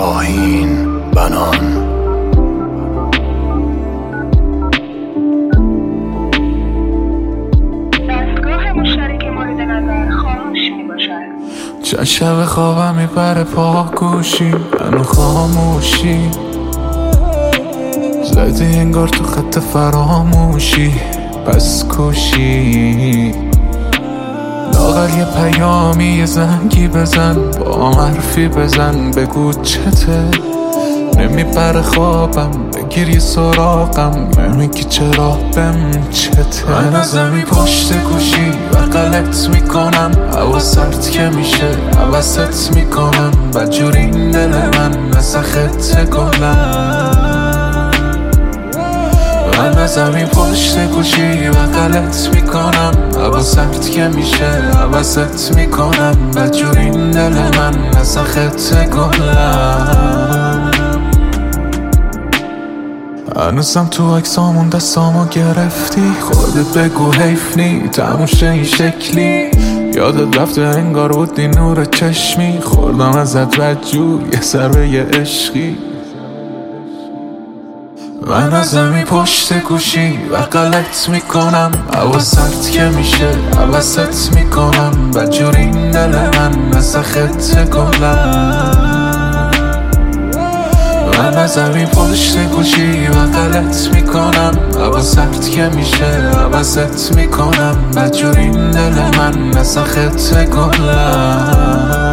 شاهین بنان. دستگاه مشترک مورد نظر خاموش میباشد. چند شب خوابم میبره پاگوشی منو خاموشی زدی انگار تو خط فراموشی پس کوشی لاغر یه پیامی یه زنگی بزن با حرفی بزن بگو چته نمیبره خوابم بگیر یه سراغم نمیگی چرا بهم چته من از زمین پشت گوشی و غلط میکنم هوا سرد که میشه عوضت میکنم بدجور این دل من مثل خط گلم من از زمین پشت گوشی و غلط میکنم هوا سرد که میشه عوضت میکنم بدجور این دل من مثل خط گلم هنوزم تو عکسامون دستامو گرفتی خودت بگو حیف نی تموشه این شکلی یادت رفته انگار بودی نور چشمی خوردم ازت بدجور یه ضربه یه عشقی من از زمین پشت گوشی و غلط میکنم هوا سرد که میشه عوضت میکنم بدجور این دل من مثل خط گلم من از زمین پشت گوشی و غلط میکنم هوا سرد که میشه عوضت میکنم بدجور این دل من مثل خط گلم